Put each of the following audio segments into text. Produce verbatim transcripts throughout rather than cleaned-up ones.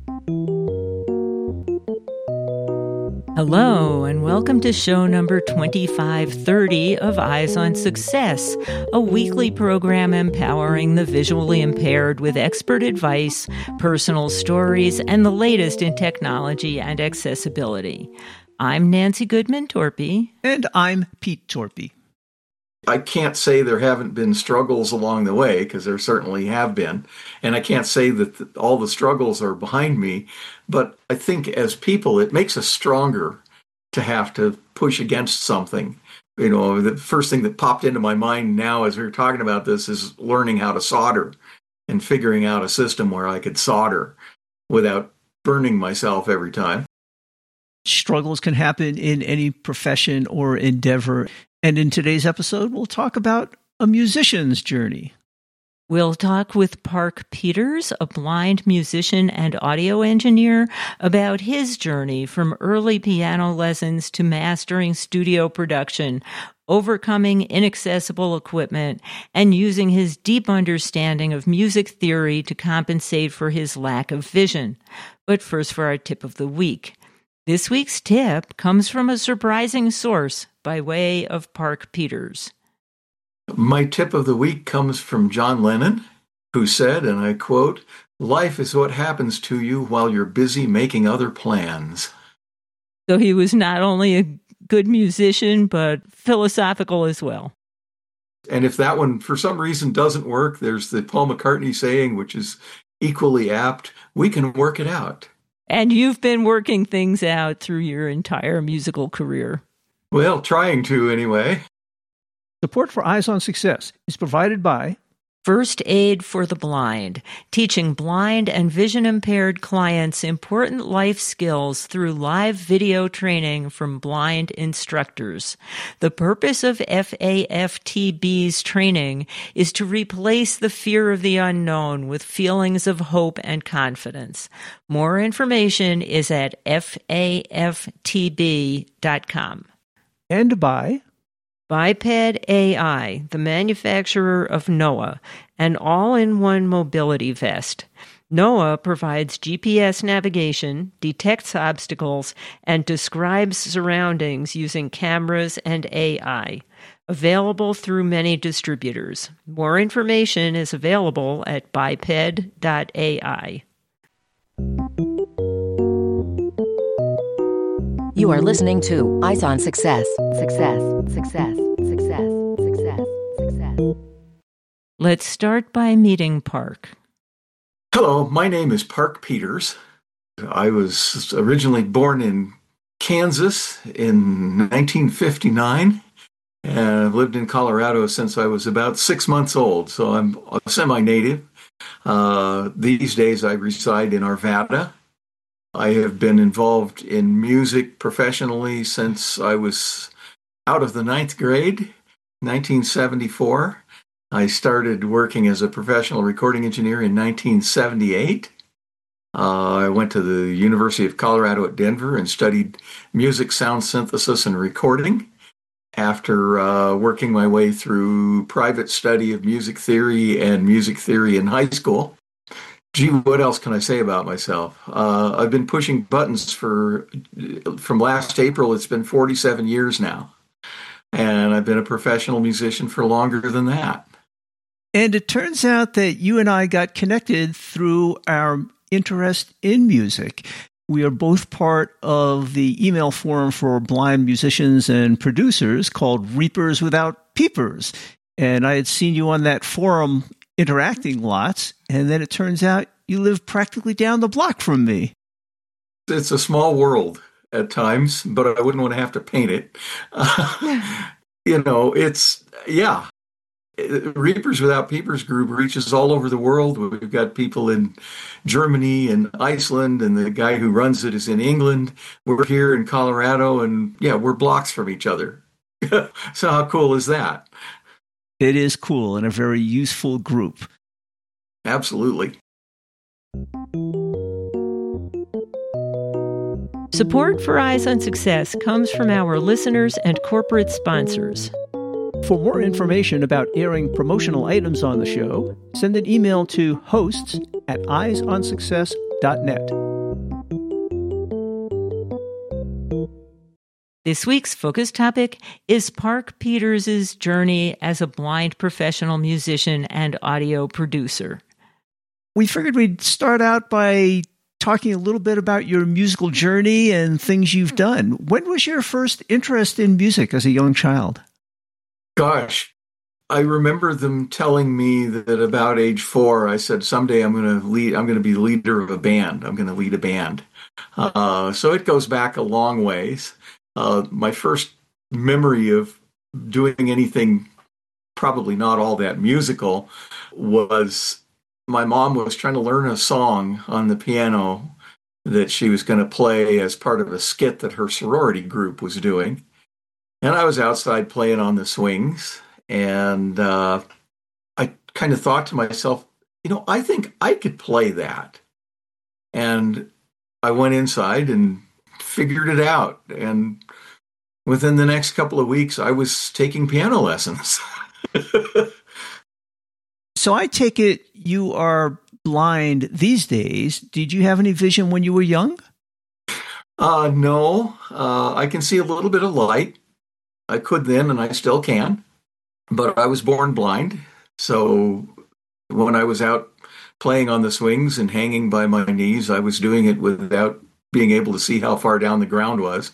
Hello, and welcome to show number twenty-five thirty of Eyes on Success, a weekly program empowering the visually impaired with expert advice, personal stories, and the latest in technology and accessibility. I'm Nancy Goodman-Torpy. And I'm Pete Torpy. I can't say there haven't been struggles along the way, because there certainly have been. And I can't say that th- all the struggles are behind me. But I think as people, it makes us stronger to have to push against something. You know, the first thing that popped into my mind now as we were talking about this is learning how to solder and figuring out a system where I could solder without burning myself every time. Struggles can happen in any profession or endeavor. And in today's episode, we'll talk about a musician's journey. We'll talk with Park Peters, a blind musician and audio engineer, about his journey from early piano lessons to mastering studio production, overcoming inaccessible equipment, and using his deep understanding of music theory to compensate for his lack of vision. But first, for our tip of the week. This week's tip comes from a surprising source by way of Park Peters. My tip of the week comes from John Lennon, who said, and I quote, "Life is what happens to you while you're busy making other plans." So he was not only a good musician, but philosophical as well. And if that one, for some reason, doesn't work, there's the Paul McCartney saying, which is equally apt, we can work it out. And you've been working things out through your entire musical career. Well, trying to anyway. Support for Eyes on Success is provided by First Aid for the Blind, teaching blind and vision-impaired clients important life skills through live video training from blind instructors. The purpose of F A F T B's training is to replace the fear of the unknown with feelings of hope and confidence. More information is at F A F T B dot com. And by Biped A I, the manufacturer of Noah, an all-in-one mobility vest. Noah provides G P S navigation, detects obstacles, and describes surroundings using cameras and A I. Available through many distributors. More information is available at biped dot A I. You are listening to Eyes on Success. Success, success, success, success, success. Let's start by meeting Park. Hello, my name is Park Peters. I was originally born in Kansas in nineteen fifty-nine, and I've lived in Colorado since I was about six months old, so I'm a semi-native. Uh, these days I reside in Arvada. I have been involved in music professionally since I was out of the ninth grade, nineteen seventy-four. I started working as a professional recording engineer in nineteen seventy-eight. Uh, I went to the University of Colorado at Denver and studied music, sound synthesis, and recording. After uh, working my way through private study of music theory and music theory in high school. Gee, what else can I say about myself? Uh, I've been pushing buttons for, from last April, it's been forty-seven years now. And I've been a professional musician for longer than that. And it turns out that you and I got connected through our interest in music. We are both part of the email forum for blind musicians and producers called Reapers Without Peepers. And I had seen you on that forum interacting lots, and then it turns out you live practically down the block from me. It's a small world at times, but I wouldn't want to have to paint it. Uh, you know, it's, yeah. Reapers Without Peepers group reaches all over the world. We've got people in Germany and Iceland, and the guy who runs it is in England. We're here in Colorado, and yeah, we're blocks from each other. So how cool is that? It is cool and a very useful group. Absolutely. Support for Eyes on Success comes from our listeners and corporate sponsors. For more information about airing promotional items on the show, send an email to hosts at eyes on success dot net. This week's focus topic is Park Peters' journey as a blind professional musician and audio producer. We figured we'd start out by talking a little bit about your musical journey and things you've done. When was your first interest in music as a young child? Gosh, I remember them telling me that about age four, I said, someday I'm going to lead, I'm going to be the leader of a band. I'm going to lead a band. Uh, so it goes back a long ways. Uh, my first memory of doing anything probably not all that musical was my mom was trying to learn a song on the piano that she was going to play as part of a skit that her sorority group was doing. And I was outside playing on the swings, and uh, I kind of thought to myself, you know, I think I could play that. And I went inside and figured it out. And within the next couple of weeks, I was taking piano lessons. So I take it you are blind these days. Did you have any vision when you were young? Uh, no, uh, I can see a little bit of light. I could then, and I still can. But I was born blind. So when I was out playing on the swings and hanging by my knees, I was doing it without being able to see how far down the ground was.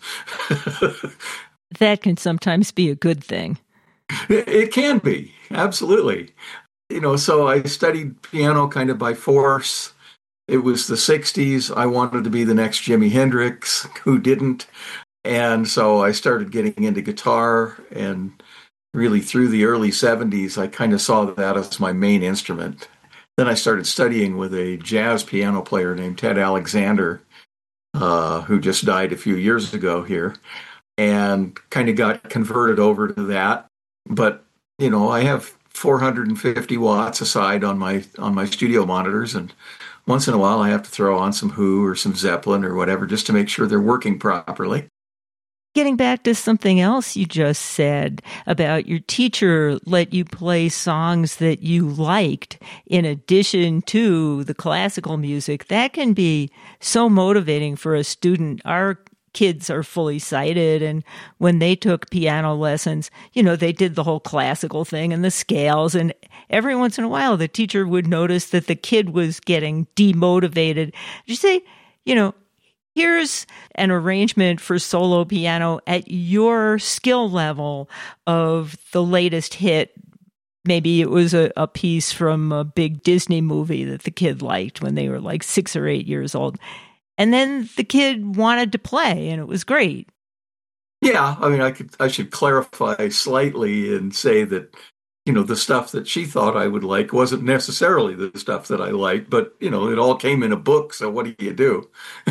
That can sometimes be a good thing. It, it can be, absolutely. You know, so I studied piano kind of by force. It was the sixties. I wanted to be the next Jimi Hendrix, who didn't. And so I started getting into guitar, and really through the early seventies, I kind of saw that as my main instrument. Then I started studying with a jazz piano player named Ted Alexander, uh, who just died a few years ago here, and kind of got converted over to that. But, you know, I have four hundred fifty watts aside on my on my studio monitors, and once in a while I have to throw on some Who or some Zeppelin or whatever just to make sure they're working properly. Getting back to something else you just said about your teacher let you play songs that you liked in addition to the classical music, that can be so motivating for a student. Our kids are fully sighted, and when they took piano lessons, you know, they did the whole classical thing and the scales, and every once in a while the teacher would notice that the kid was getting demotivated. You say, you know, here's an arrangement for solo piano at your skill level of the latest hit. Maybe it was a, a piece from a big Disney movie that the kid liked when they were like six or eight years old. And then the kid wanted to play, and it was great. Yeah, I mean, I could I should clarify slightly and say that, you know, the stuff that she thought I would like wasn't necessarily the stuff that I liked, but, you know, it all came in a book, so what do you do?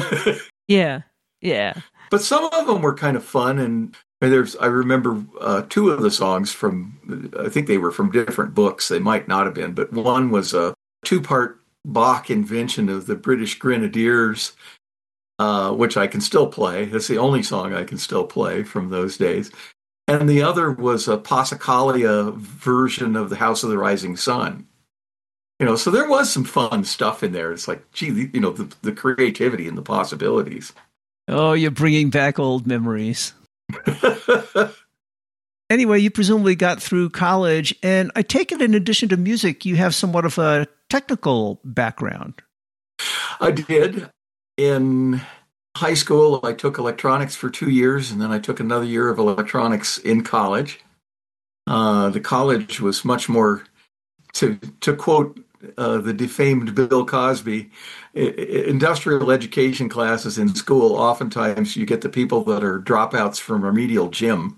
Yeah, yeah. But some of them were kind of fun, and there's I remember uh, two of the songs from, I think they were from different books, they might not have been, but one was a two-part Bach invention of the British Grenadiers, uh, which I can still play. That's the only song I can still play from those days. And the other was a Passacaglia version of the House of the Rising Sun. You know, so there was some fun stuff in there. It's like, gee, you know, the, the creativity and the possibilities. Oh, you're bringing back old memories. Anyway, you presumably got through college, and I take it in addition to music, you have somewhat of a technical background. I did. In high school, I took electronics for two years, and then I took another year of electronics in college. Uh, the college was much more, to to quote uh, the defamed Bill Cosby, I- industrial education classes in school, oftentimes you get the people that are dropouts from remedial gym.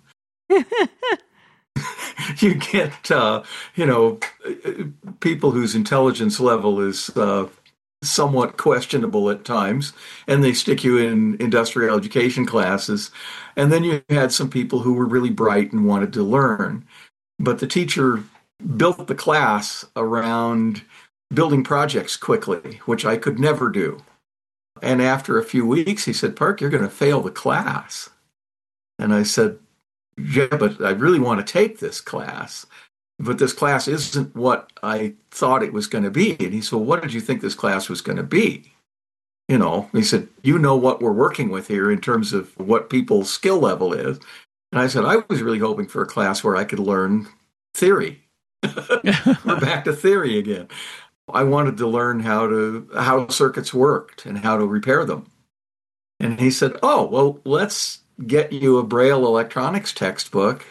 You get, uh, you know, people whose intelligence level is uh, somewhat questionable at times, and they stick you in industrial education classes. And then you had some people who were really bright and wanted to learn. But the teacher built the class around building projects quickly, which I could never do. And after a few weeks, he said, "Park, you're going to fail the class." And I said, "Yeah, but I really want to take this class. But this class isn't what I thought it was going to be." And he said, "Well, what did you think this class was going to be?" You know, he said, you know what we're working with here in terms of what people's skill level is. And I said, I was really hoping for a class where I could learn theory. We're back to theory again. I wanted to learn how to how circuits worked and how to repair them. And he said, oh, well, let's get you a Braille electronics textbook,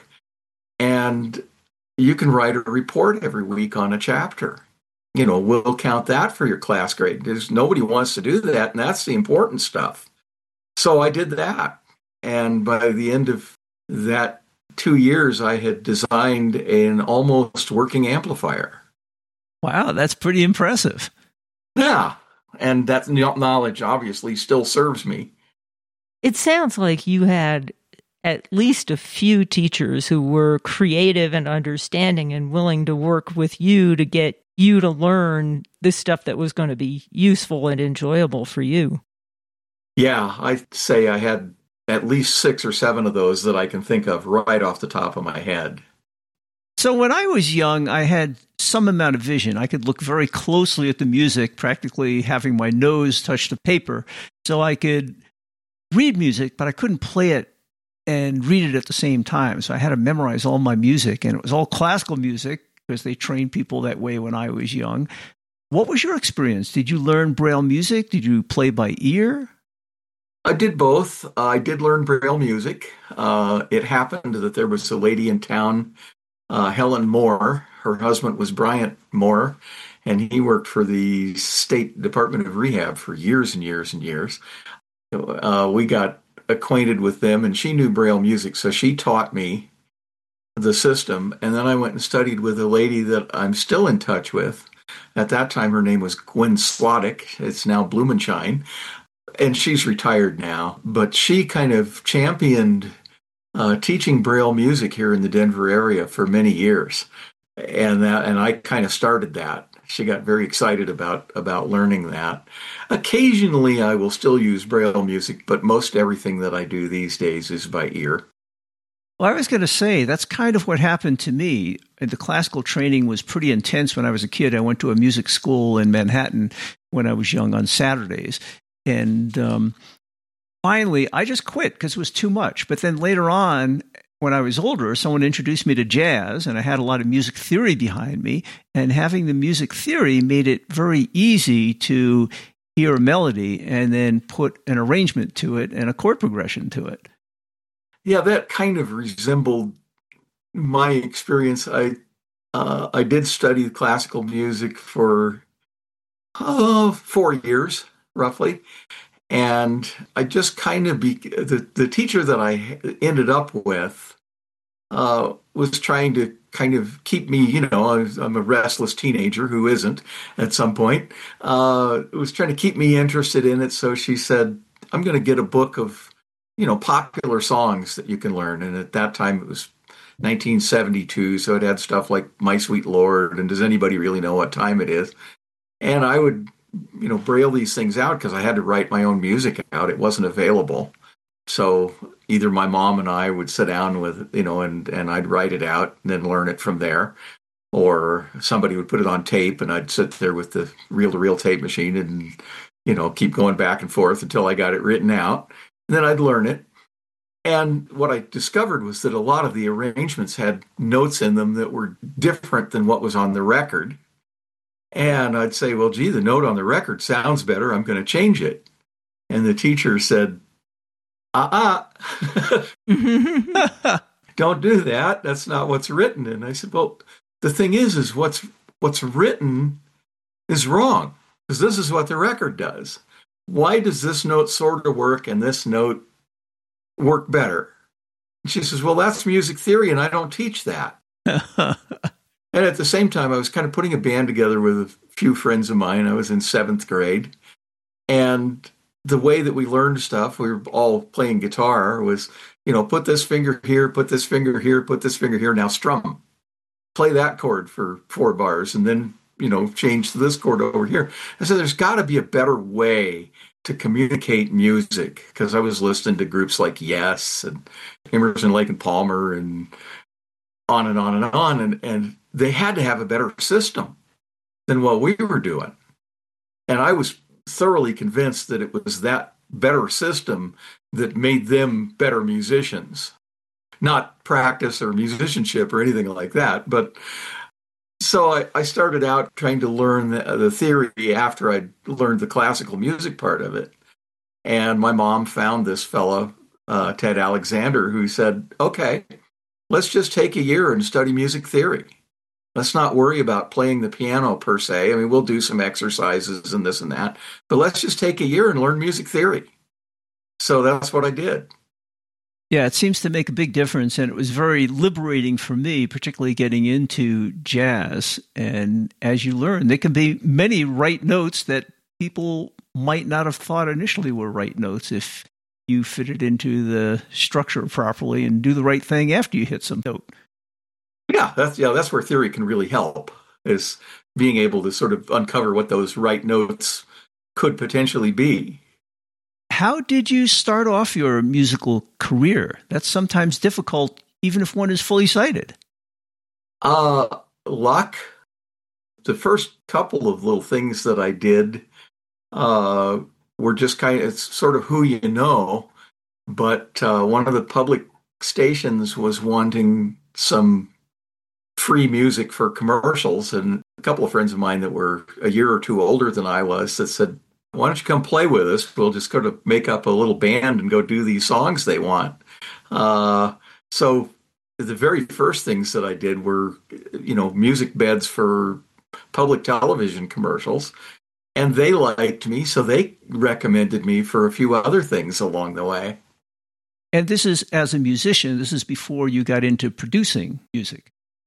and you can write a report every week on a chapter. You know, we'll count that for your class grade. There's nobody wants to do that, and that's the important stuff. So I did that. And by the end of that two years, I had designed an almost working amplifier. Wow, that's pretty impressive. Yeah. And that knowledge obviously still serves me. It sounds like you had at least a few teachers who were creative and understanding and willing to work with you to get you to learn this stuff that was going to be useful and enjoyable for you. Yeah, I'd say I had at least six or seven of those that I can think of right off the top of my head. So when I was young, I had some amount of vision. I could look very closely at the music, practically having my nose touch the paper. So I could read music, but I couldn't play it and read it at the same time. So I had to memorize all my music, and it was all classical music because they trained people that way when I was young. What was your experience? Did you learn Braille music? Did you play by ear? I did both. Uh, I did learn Braille music. Uh, it happened that there was a lady in town, uh, Helen Moore. Her husband was Bryant Moore, and he worked for the State Department of Rehab for years and years and years. Uh, we got acquainted with them, and she knew Braille music, so she taught me the system. And then I went and studied with a lady that I'm still in touch with. At that time, her name was Gwen Slottick. It's now Blumenshine. And she's retired now, but she kind of championed uh, teaching Braille music here in the Denver area for many years. And that, and I kind of started that. She got very excited about, about learning that. Occasionally, I will still use Braille music, but most everything that I do these days is by ear. Well, I was going to say, that's kind of what happened to me. The classical training was pretty intense when I was a kid. I went to a music school in Manhattan when I was young on Saturdays. And um, finally, I just quit because it was too much. But then later on, when I was older, someone introduced me to jazz, and I had a lot of music theory behind me. And having the music theory made it very easy to hear a melody and then put an arrangement to it and a chord progression to it. Yeah, that kind of resembled my experience. I uh, I did study classical music for uh, four years, roughly. And I just kind of, be, the, the teacher that I ended up with uh, was trying to kind of keep me, you know, I was, I'm a restless teenager who isn't at some point, uh, was trying to keep me interested in it. So she said, I'm going to get a book of, you know, popular songs that you can learn. And at that time it was nineteen seventy-two. So it had stuff like My Sweet Lord and Does Anybody Really Know What Time It Is? And I would, you know, braille these things out because I had to write my own music out. It wasn't available. So either my mom and I would sit down with, you know, and, and I'd write it out and then learn it from there. Or somebody would put it on tape and I'd sit there with the reel-to-reel tape machine and, you know, keep going back and forth until I got it written out. And then I'd learn it. And what I discovered was that a lot of the arrangements had notes in them that were different than what was on the record. And I'd say, well, gee, the note on the record sounds better. I'm going to change it. And the teacher said, uh-uh, don't do that. That's not what's written. And I said, well, the thing is, is what's what's written is wrong because this is what the record does. Why does this note sort of work and this note work better? And she says, well, that's music theory, and I don't teach that. And at the same time, I was kind of putting a band together with a few friends of mine. I was in seventh grade. And the way that we learned stuff, we were all playing guitar, was, you know, put this finger here, put this finger here, put this finger here, now strum. Play that chord for four bars, and then, you know, change to this chord over here. I said, there's got to be a better way to communicate music, because I was listening to groups like Yes and Emerson, Lake and Palmer and on and on and on. And, and they had to have a better system than what we were doing. And I was thoroughly convinced that it was that better system that made them better musicians. Not practice or musicianship or anything like that, but so I, I started out trying to learn the, the theory after I learned the classical music part of it. And my mom found this fellow, uh, Ted Alexander, who said, okay, let's just take a year and study music theory. Let's not worry about playing the piano per se. I mean, we'll do some exercises and this and that, but let's just take a year and learn music theory. So that's what I did. Yeah, it seems to make a big difference, and it was very liberating for me, particularly getting into jazz. And as you learn, there can be many right notes that people might not have thought initially were right notes if you fit it into the structure properly and do the right thing after you hit some note. Yeah, that's yeah, that's where theory can really help, is being able to sort of uncover what those right notes could potentially be. How did you start off your musical career? That's sometimes difficult, even if one is fully sighted. Uh, luck. The first couple of little things that I did uh, were just kind of, it's sort of who you know. But uh, one of the public stations was wanting some free music for commercials. And a couple of friends of mine that were a year or two older than I was that said, why don't you come play with us? We'll just go to make up a little band and go do these songs they want. Uh, so the very first things that I did were, you know, music beds for public television commercials. And they liked me, so they recommended me for a few other things along the way. And this is, as a musician, this is before you got into producing music.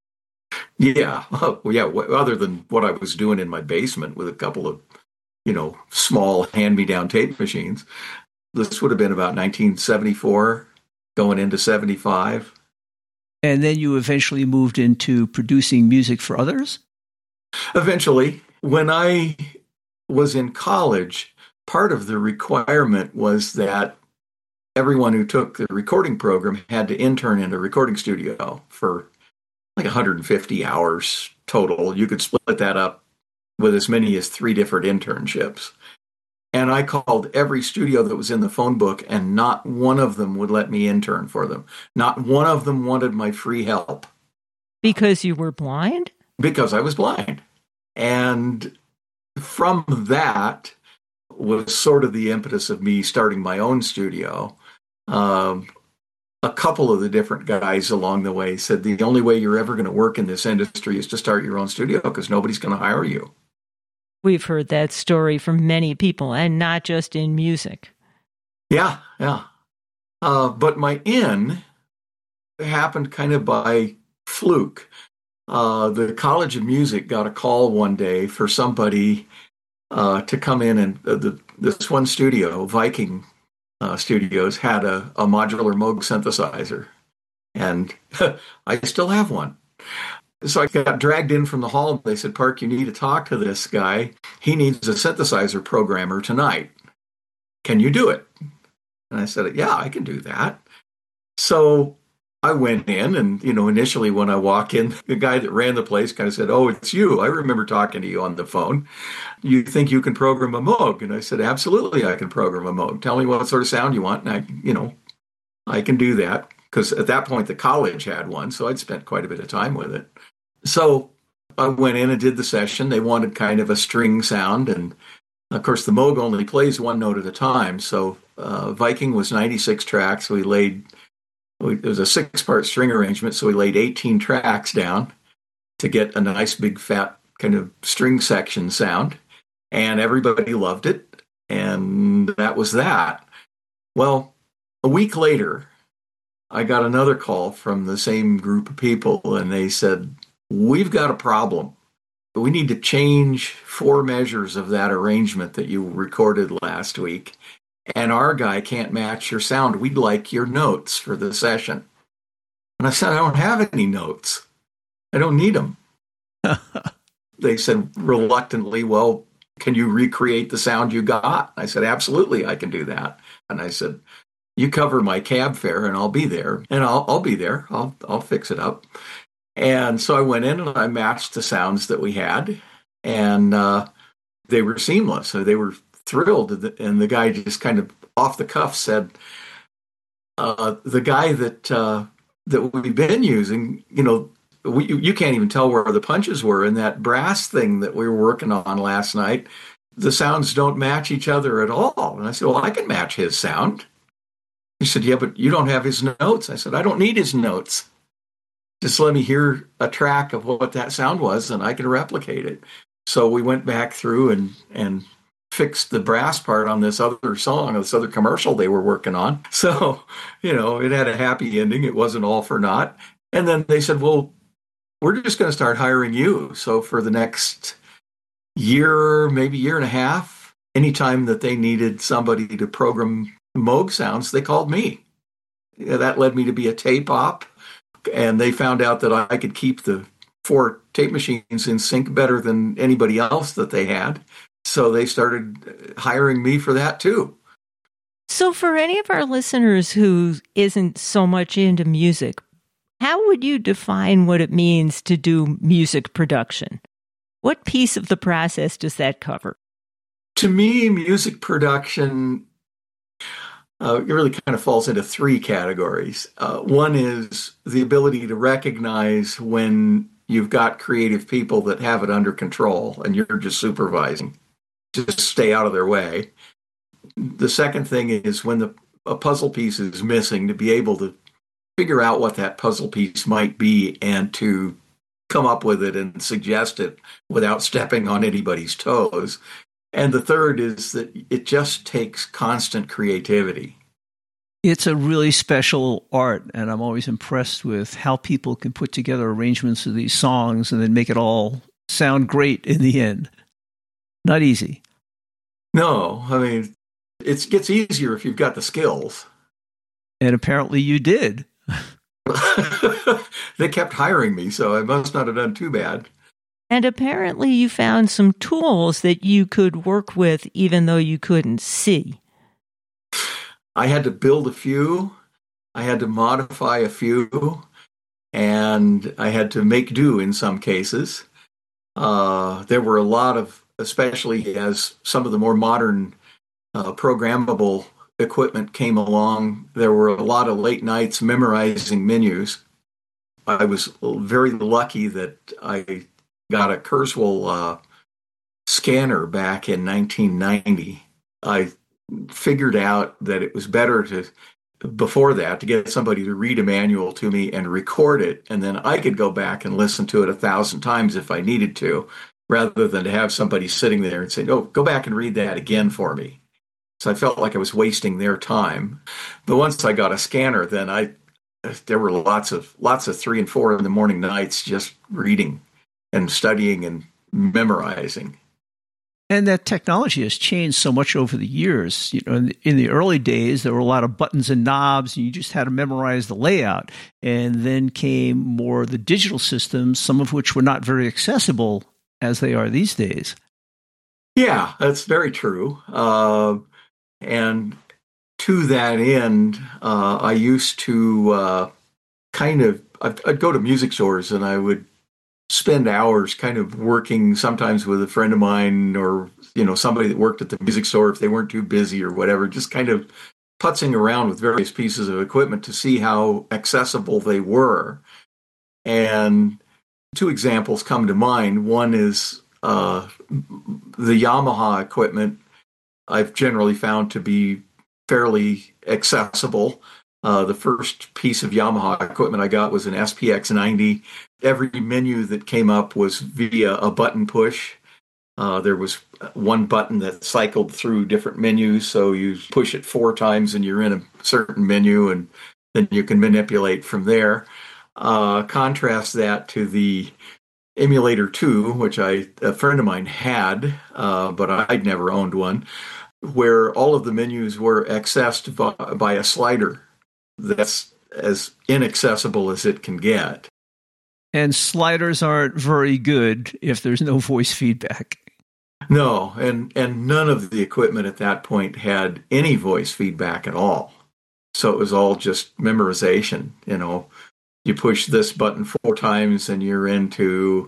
Yeah. Well, yeah. Other than what I was doing in my basement with a couple of, you know, small hand-me-down tape machines. This would have been about nineteen seventy-four, going into seventy-five. And then you eventually moved into producing music for others? Eventually. When I was in college, part of the requirement was that everyone who took the recording program had to intern in a recording studio for like one hundred fifty hours total. You could split that up with as many as three different internships. And I called every studio that was in the phone book, and not one of them would let me intern for them. Not one of them wanted my free help. Because you were blind? Because I was blind. And from that was sort of the impetus of me starting my own studio. Um, a couple of the different guys along the way said, the only way you're ever going to work in this industry is to start your own studio, because nobody's going to hire you. We've heard that story from many people, and not just in music. Yeah, yeah. Uh, but my in happened kind of by fluke. Uh, the College of Music got a call one day for somebody uh, to come in, and uh, the, this one studio, Viking uh, Studios, had a, a modular Moog synthesizer. And I still have one. So I got dragged in from the hall. They said, Park, you need to talk to this guy. He needs a synthesizer programmer tonight. Can you do it? And I said, yeah, I can do that. So I went in, and, you know, initially when I walk in, the guy that ran the place kind of said, oh, it's you. I remember talking to you on the phone. You think you can program a Moog? And I said, absolutely, I can program a Moog. Tell me what sort of sound you want. And I, you know, I can do that. Because at that point, the college had one. So I'd spent quite a bit of time with it. So I went in and did the session. They wanted kind of a string sound. And of course, the Moog only plays one note at a time. So uh, Viking was ninety-six tracks. We laid, it was a six-part string arrangement. So we laid eighteen tracks down to get a nice big fat kind of string section sound. And everybody loved it. And that was that. Well, a week later, I got another call from the same group of people. And they said, we've got a problem. We need to change four measures of that arrangement that you recorded last week. And our guy can't match your sound. We'd like your notes for the session. And I said, I don't have any notes. I don't need them. They said reluctantly, well, can you recreate the sound you got? I said, absolutely, I can do that. And I said, you cover my cab fare and I'll be there. And I'll, I'll be there. I'll, I'll fix it up. And so I went in and I matched the sounds that we had, and uh, they were seamless. So they were thrilled. And the guy just kind of off the cuff said, uh, the guy that uh, that we've been using, you know, we, you can't even tell where the punches were in that brass thing that we were working on last night. The sounds don't match each other at all. And I said, well, I can match his sound. He said, yeah, but you don't have his notes. I said, I don't need his notes. Just let me hear a track of what that sound was, and I can replicate it. So we went back through and, and fixed the brass part on this other song, this other commercial they were working on. So, you know, it had a happy ending. It wasn't all for naught. And then they said, well, we're just going to start hiring you. So for the next year, maybe year and a half, anytime that they needed somebody to program Moog sounds, they called me. Yeah, that led me to be a tape op. And they found out that I could keep the four tape machines in sync better than anybody else that they had. So they started hiring me for that too. So for any of our listeners who isn't so much into music, how would you define what it means to do music production? What piece of the process does that cover? To me, music production Uh, it really kind of falls into three categories. Uh, one is the ability to recognize when you've got creative people that have it under control and you're just supervising. Just stay out of their way. The second thing is when the a puzzle piece is missing, to be able to figure out what that puzzle piece might be and to come up with it and suggest it without stepping on anybody's toes. And the third is that it just takes constant creativity. It's a really special art, and I'm always impressed with how people can put together arrangements of these songs and then make it all sound great in the end. Not easy. No, I mean, it gets easier if you've got the skills. And apparently you did. They kept hiring me, so I must not have done too bad. And apparently you found some tools that you could work with even though you couldn't see. I had to build a few, I had to modify a few, and I had to make do in some cases. Uh, there were a lot of, especially as some of the more modern uh, programmable equipment came along, there were a lot of late nights memorizing menus. I was very lucky that I got a Kurzweil uh, scanner back in nineteen ninety. I figured out that it was better to, before that, to get somebody to read a manual to me and record it, and then I could go back and listen to it a thousand times if I needed to, rather than to have somebody sitting there and say, oh, go back and read that again for me. So I felt like I was wasting their time. But once I got a scanner, then I there were lots of lots of three and four in the morning nights just reading and studying and memorizing. And that technology has changed so much over the years. You know, in the, in the early days, there were a lot of buttons and knobs, and you just had to memorize the layout. And then came more the digital systems, some of which were not very accessible as they are these days. Yeah, that's very true. Uh, and to that end, uh, I used to uh, kind of, I'd, I'd go to music stores and I would spend hours kind of working sometimes with a friend of mine or, you know, somebody that worked at the music store if they weren't too busy or whatever, just kind of putzing around with various pieces of equipment to see how accessible they were. And two examples come to mind. One is uh, the Yamaha equipment I've generally found to be fairly accessible. Uh, the first piece of Yamaha equipment I got was an S P X ninety. Every menu that came up was via a button push. Uh, there was one button that cycled through different menus, so you push it four times and you're in a certain menu, and then you can manipulate from there. Uh, contrast that to the Emulator two, which I a friend of mine had, uh, but I'd never owned one, where all of the menus were accessed by, by a slider that's as inaccessible as it can get. And sliders aren't very good if there's no voice feedback. No, and, and none of the equipment at that point had any voice feedback at all. So it was all just memorization. You know, you push this button four times and you're into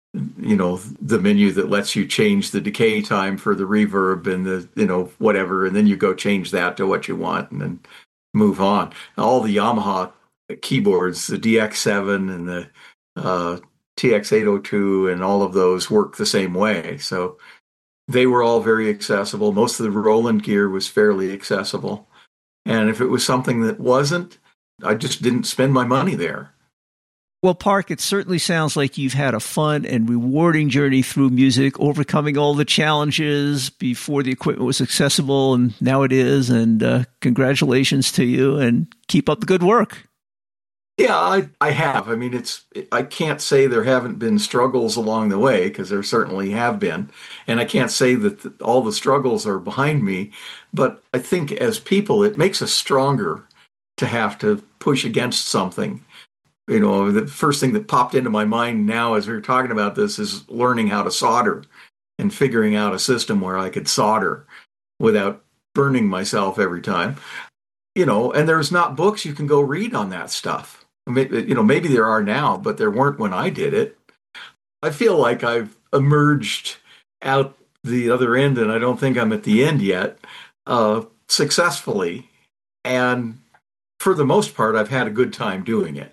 you know, the menu that lets you change the decay time for the reverb and the, you know, whatever. And then you go change that to what you want and then move on. All the Yamaha keyboards, the D X seven and the uh, T X eight oh two and all of those work the same way. So they were all very accessible. Most of the Roland gear was fairly accessible. And if it was something that wasn't, I just didn't spend my money there. Well, Park, it certainly sounds like you've had a fun and rewarding journey through music, overcoming all the challenges before the equipment was accessible, and now it is. And uh, congratulations to you, and keep up the good work. Yeah, I, I have. I mean, it's I can't say there haven't been struggles along the way, because there certainly have been. And I can't say that the, all the struggles are behind me. But I think as people, it makes us stronger to have to push against something. You know, the first thing that popped into my mind now as we were talking about this is learning how to solder and figuring out a system where I could solder without burning myself every time. You know, and there's not books you can go read on that stuff. You know, maybe there are now, but there weren't when I did it. I feel like I've emerged out the other end, and I don't think I'm at the end yet, uh, successfully. And for the most part, I've had a good time doing it.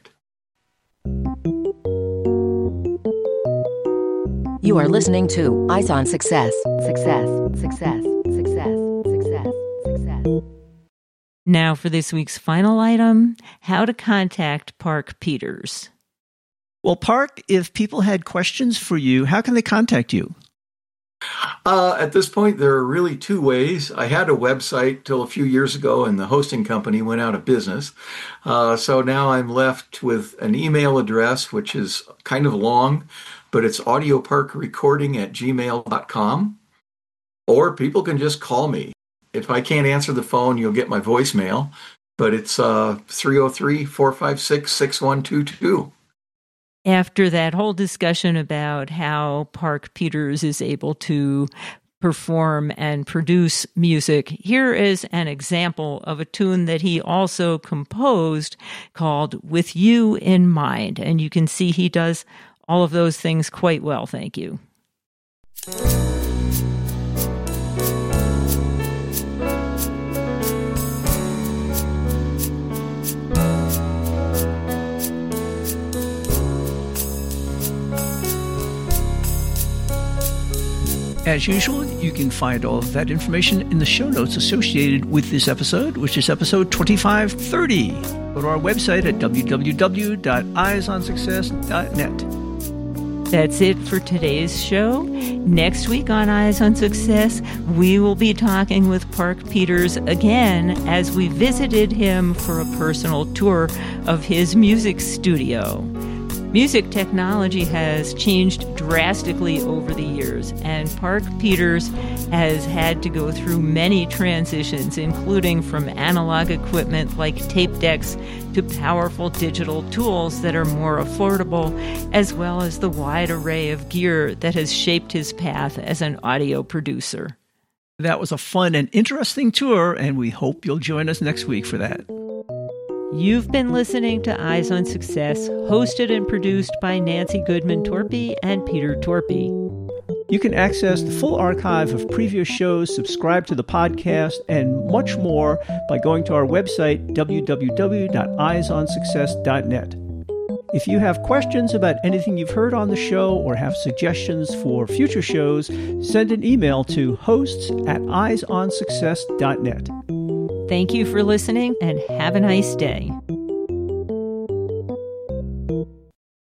You are listening to Eyes on Success. Success, success, success, success, success. Now for this week's final item, how to contact Park Peters. Well, Park, if people had questions for you, how can they contact you? Uh, at this point, there are really two ways. I had a website till a few years ago, and the hosting company went out of business. Uh, so now I'm left with an email address, which is kind of long, but it's audioparkrecording at gmail dot com. Or people can just call me. If I can't answer the phone, you'll get my voicemail, but it's uh, three oh three, four five six, six one two two. After that whole discussion about how Park Peters is able to perform and produce music, here is an example of a tune that he also composed called With You in Mind. And you can see he does all of those things quite well. Thank you. As usual, you can find all of that information in the show notes associated with this episode, which is episode twenty-five thirty. Go to our website at w w w dot eyes on success dot net. That's it for today's show. Next week on Eyes on Success, we will be talking with Park Peters again as we visited him for a personal tour of his music studio. Music technology has changed drastically over the years, and Park Peters has had to go through many transitions, including from analog equipment like tape decks to powerful digital tools that are more affordable, as well as the wide array of gear that has shaped his path as an audio producer. That was a fun and interesting tour, and we hope you'll join us next week for that. You've been listening to Eyes on Success, hosted and produced by Nancy Goodman Torpy and Peter Torpy. You can access the full archive of previous shows, subscribe to the podcast, and much more by going to our website, w w w dot eyes on success dot net. If you have questions about anything you've heard on the show or have suggestions for future shows, send an email to hosts at eyes on success dot net. Thank you for listening, and have a nice day.